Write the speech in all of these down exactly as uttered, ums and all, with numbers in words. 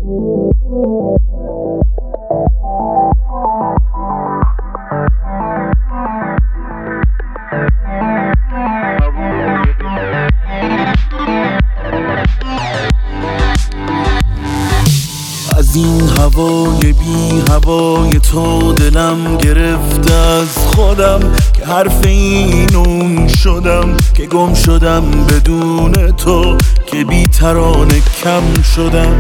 از این هوای بی هوای تو دلم گرفته از خودم که حرف این اون شدم، که گم شدم بدون تو، که بی ترانه کم شدم.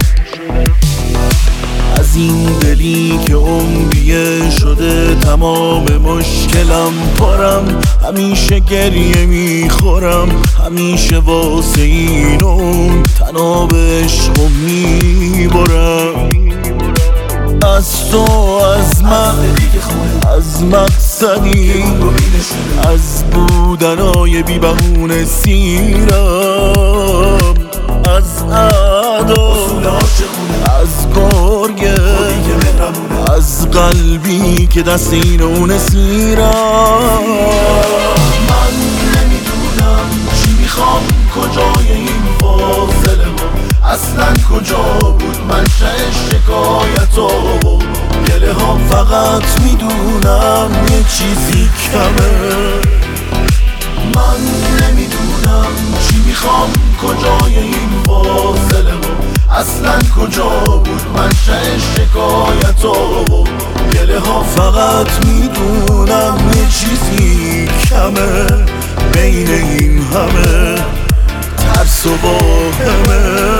از این دلی که عمریه شده تمام مشکلم پرم، همیشه گریه میخورم، همیشه واسه این اون تناب عشق میبرم. از تو، از من، از مقصدی، از بودنای بی بهونه سیرم، از اعدا، از گرگه، از قلبی که دست این اون سیرم. من نمیدونم چی میخوام، کجای این فاصله ها اصلا کجا بود منشأ شکایت ها و گله ها. فقط میدونم یه چیزی کمه. من نمیدونم چی میخوام، کجای این فاصله ها اصلا کجا بود منشأ شکایت ها و گله ها. فقط میدونم یه چیزی کمه بین این همه ترس و واهمه.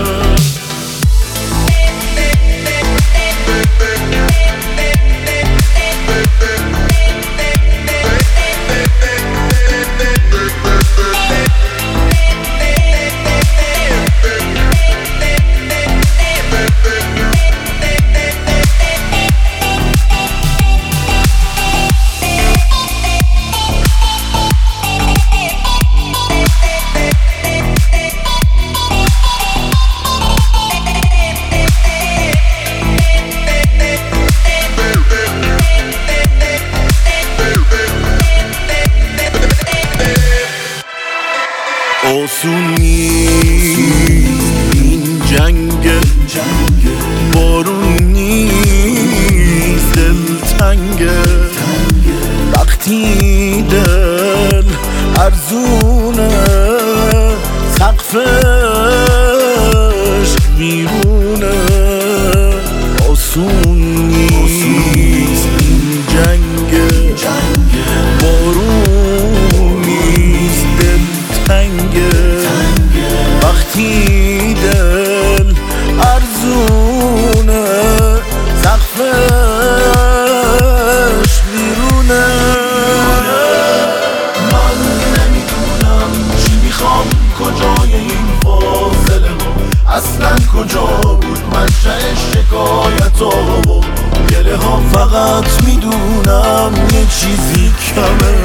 آسون نیست این جنگ، بارون نیست دلتنگه، وقتی دل ارزونه سقفش بیرونه. آسون نیست این جنگ، بارون نیست دلتنگه، وقتی دل ارزونه سقفش بیرونه. من نمیدونم چی میخوام، کجای این فاصله ها اصلا کجا بود منشأ شکایت ها و گله ها. فقط میدونم یه چیزی کمه.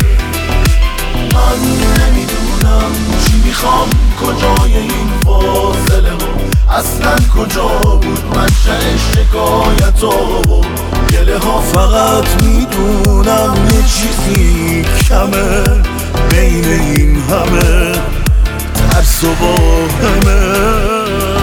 من نمیدونم چی میخوام، کجای این فاصله ها اصلا کجا بود منشأ شکایت ها و گله ها. فقط میدونم یه چیزی کمه بین این همه ترس و واهمه.